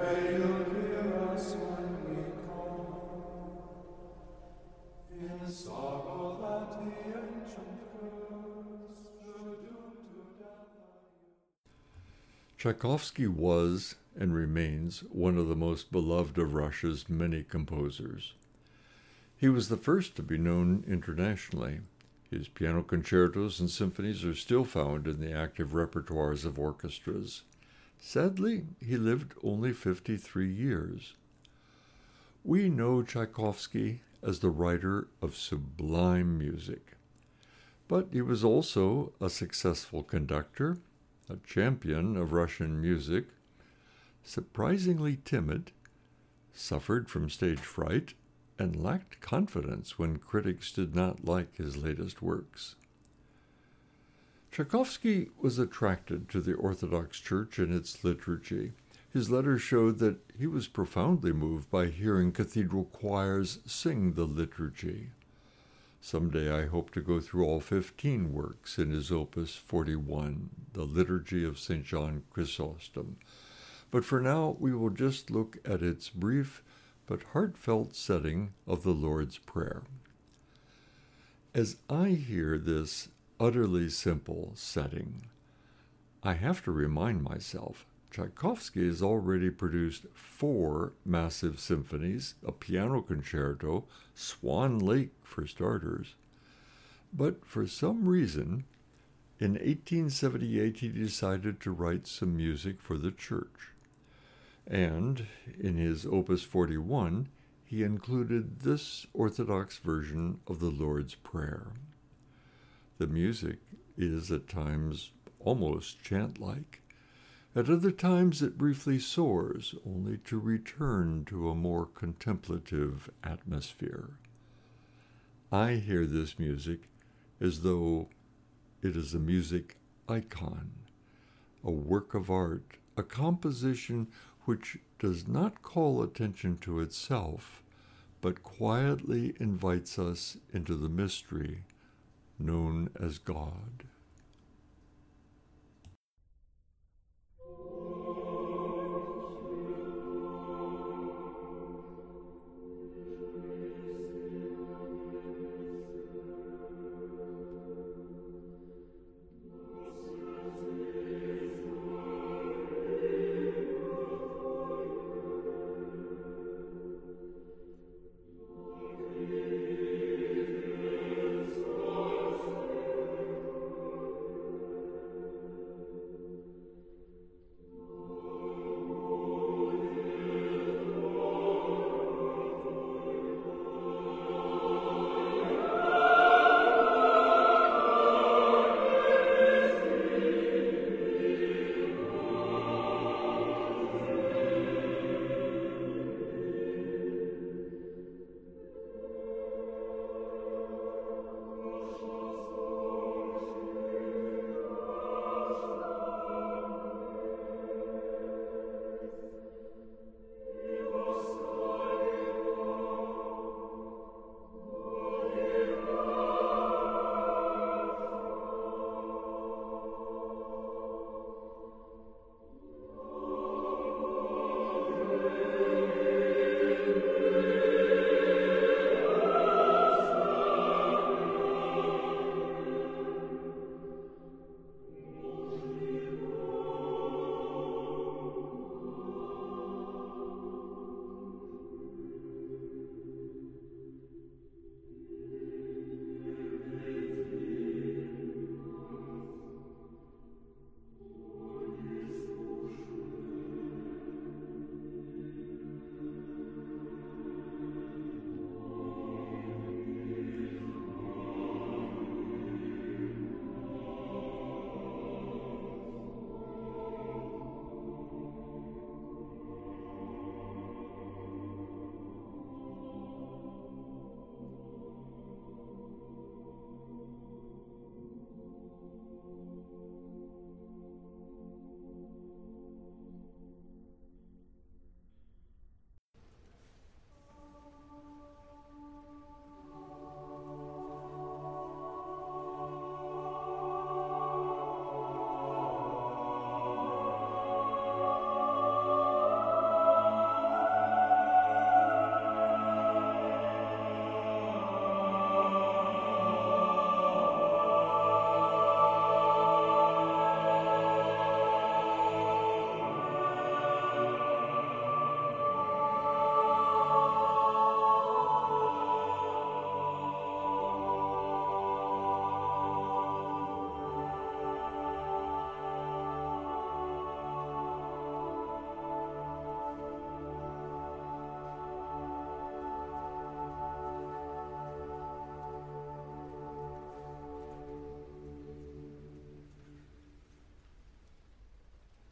May you hear us when we call, in sorrow that the ancient curse should doom to death. Tchaikovsky was and remains one of the most beloved of Russia's many composers. He was the first to be known internationally. His piano concertos and symphonies are still found in the active repertoires of orchestras. Sadly, he lived only 53 years. We know Tchaikovsky as the writer of sublime music, but he was also a successful conductor, a champion of Russian music, surprisingly timid, suffered from stage fright, and lacked confidence when critics did not like his latest works. Tchaikovsky was attracted to the Orthodox Church and its liturgy. His letters showed that he was profoundly moved by hearing cathedral choirs sing the liturgy. Someday I hope to go through all 15 works in his Opus 41, the Liturgy of St. John Chrysostom. But for now, we will just look at its brief but heartfelt setting of the Lord's Prayer. As I hear this utterly simple setting, I have to remind myself Tchaikovsky has already produced 4 massive symphonies, a piano concerto, Swan Lake for starters. But for some reason, in 1878 he decided to write some music for the church. And in his Opus 41, he included this Orthodox version of the Lord's Prayer. The music is at times almost chant-like. At other times it briefly soars, only to return to a more contemplative atmosphere. I hear this music as though it is a music icon, a work of art, a composition which does not call attention to itself, but quietly invites us into the mystery known as God.